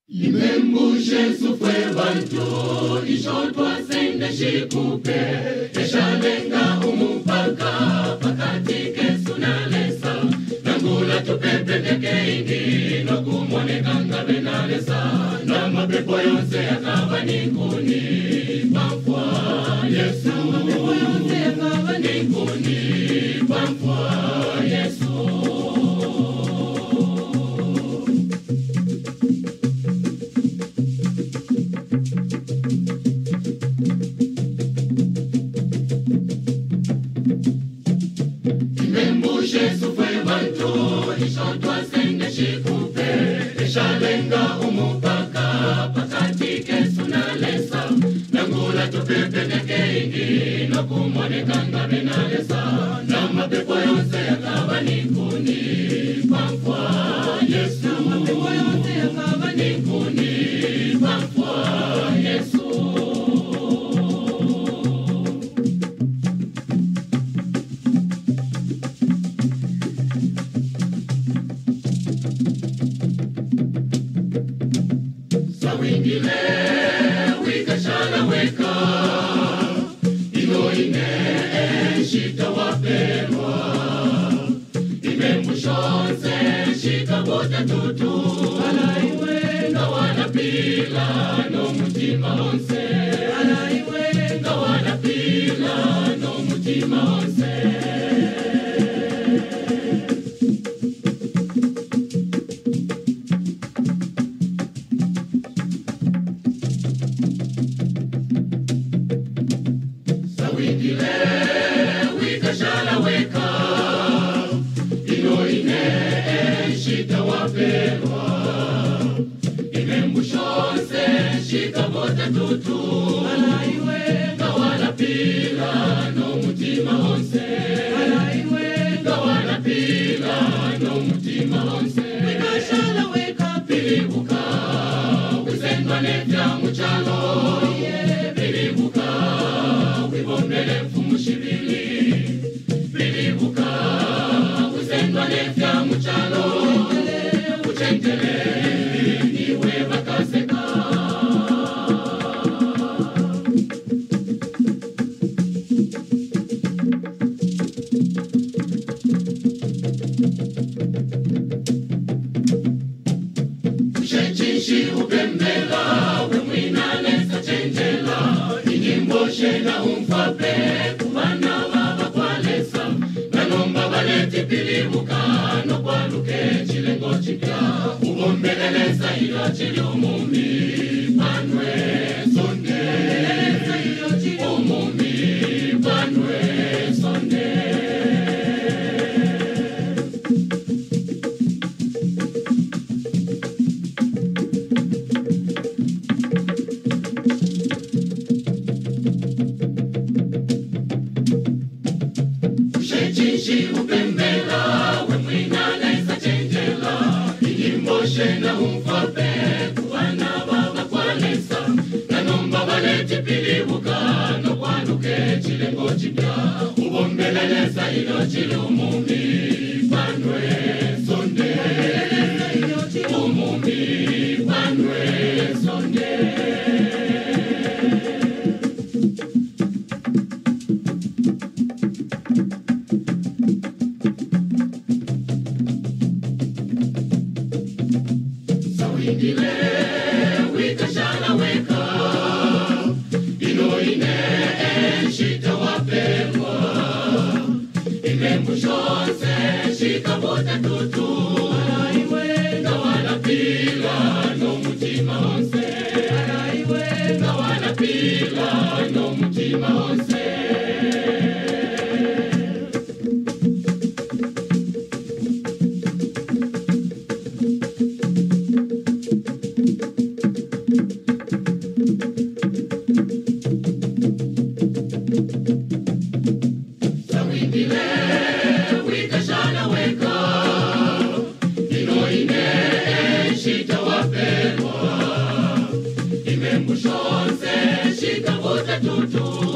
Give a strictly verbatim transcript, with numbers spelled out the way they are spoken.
Imembushe sufwe bantu, ishotwa sende shikupe, eshalenga umupaka, pakati kesu na lesa, nangula tupepe ndeke ingi, no kumone kanga benalesa, na mapepo yonse yakaba nikuni, pamfwa Yesu, na mapepo yonse yakaba nikuni, pamfwa Yesu. Imembushe sufwe bantu, ishotwa sende shikupe, eshalenga umupaka, pakati kesu na lesa, nangula tupepe ndeke ingi, no kumone kanga benalesa, na mapepo yonse yakaba nikuni, pamfwa Yesu, na mapepo yonse yakaba nikuni, pamfwa Yesu. Sawingile wikashala weka ilo ine shita wapelwa imembushonse shika bote tutu alaiwe na wanapila no mutima onse alaiwe na wanapila no mutima onse. Sawingile wikashala weka ilo ine shita wapelwa imembushonse shika bote tutu alaiwe na wanapila no mutima onse alaiwe na wanapila no mutima onse wikashala weka pilibuka wizendwa nevya muchalo pilibuka wibombele mfumushibili pilibuka wizendwa nevya muchalo uchentele niwe bakaseka. Ushechishi upembela wemwina lesa chenjela inyimbo na umfape kubana baba kwa lesa nanomba baleti pilibuka no kwaluke chilengo chipya ubombelelesa ilo chili umumi panwe sonde umumi panwe sonde. Ushechishi upembela wemwina lesa chenjela inyimbo na umfape kubana baba kwa lesa nanomba baleti pilibuka no kwaluke chilengo chipya ubombelelesa ilo chili umumi panwe sonde umumi panwe sonde. Sawingile wikashala weka ilo ine shita wapelwa imembushonse shika bote tutu alaiwe na wanapila no mutima onse alaiwe na wanapila no mutima onse. Sawingile wikashala weka ilo ine shita wapelwa imembushonse shika bote tutu